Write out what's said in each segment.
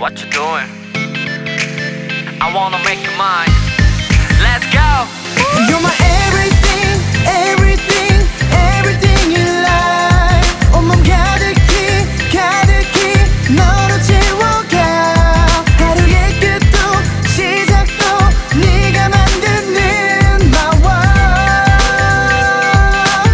What you doing? I wanna make you mine. Let's go. You're my everything, everything, everything in life. 온몸 가득히, 가득히 너로 채워가. 하루의 끝도 시작도 네가 만드는 my world.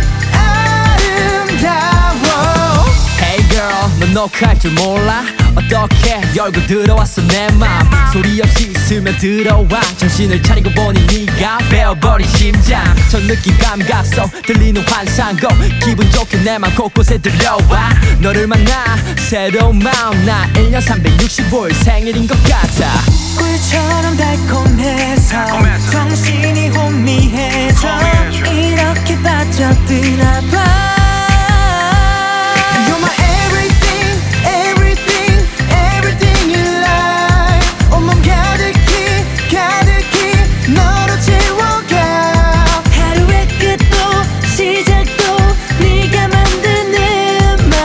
아름다워. Hey girl, 넌 녹화할 줄 몰라? 어떻게 열고 들어왔어 내 맘. 소리 없이 스며들어와. 정신을 차리고 보니 네가 베어버린 심장. 저 느낌 감각 속 들리는 환상곡. 기분 좋게 내 맘 곳곳에 들려와. 너를 만나 새로운 마음. 나 1년 365일 생일인 것 같아. 꿀처럼 달콤해서 정신이 혼미해져. 이렇게 빠져드나 봐. You're my everything, everything, everything in life. 온몸 가득히, 가득히 너로 채워가. 하루의 끝도 시작도 네가 만드는 my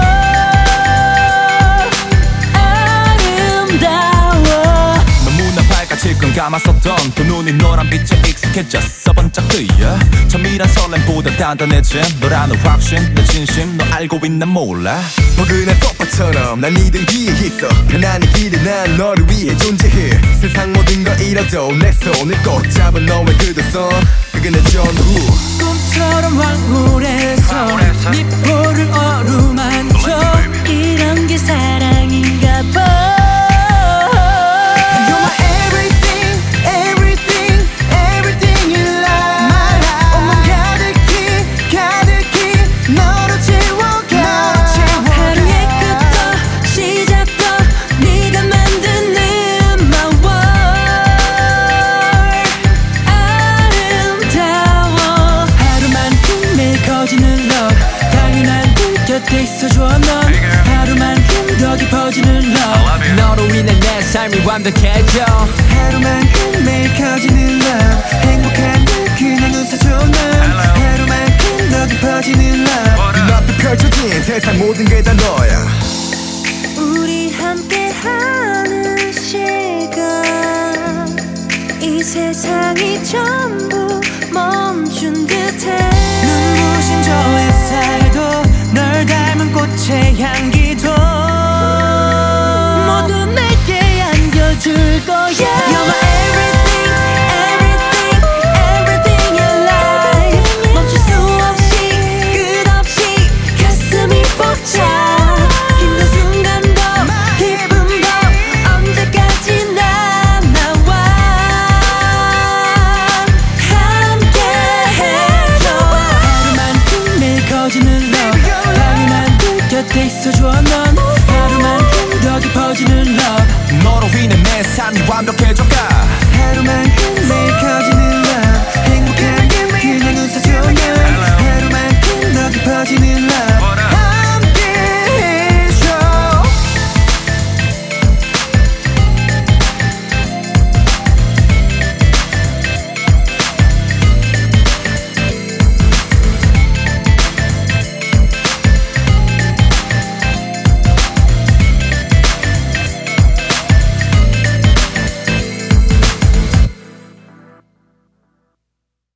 world. 아름다워. 너무나 밝아질 건 감았었던 두 눈이 노란 빛에 익숙해졌어 번쩍 뜨여. 처음이란 설렘보다 단단해진 너라는 확신. 내 진심 너 알고 있나 몰라. 포근한 소파처럼 난 이등 뒤에 있어. 편안히 기대 난 너를 위해 존재해. 세상 모든 걸 잃어도 내 손을 꼭 잡은 너의 그 두 손. 그게 내 전부. 꿈처럼 황홀해서 네 볼을 어루만져. 이런 게 사랑인가 봐. You're my everything, everything, everything in life. 온몸 가득히, 가득히 너로 채워가. 하루의 끝도 시작도 네가 만드는 my world. 아름다워. 하루만큼 매일 커지는 love. 당연한 듯 곁에 있어줘 넌. 하루만큼 더 깊어지는 love. 너로 인해 내 삶이 완벽해져. 하루만큼 매일 커지는 love. 행복한 듯 그냥 웃어줘 넌. 하루만큼 더 깊어지는 love. 눈앞에 펼쳐진 세상 모든 게 다 너야. 우리 함께하는 시간 이 세상이 전부 멈춘 듯해. 눈부신 저 햇살도 널 닮은 꽃의 향기도 모두 내게 안겨줄 거야. You're my everything, everything, everything in life. 멈출 수 없이 끝없이 가슴이 벅차. 힘든 순간도 기쁨도 언제까지나 나와 함께해줘. 하루만큼 매일 커지는 love. 당연한 듯 곁에 있어줘 넌. 하루만큼 더 깊어지는 love. 너로 인해 내 삶이 완벽해져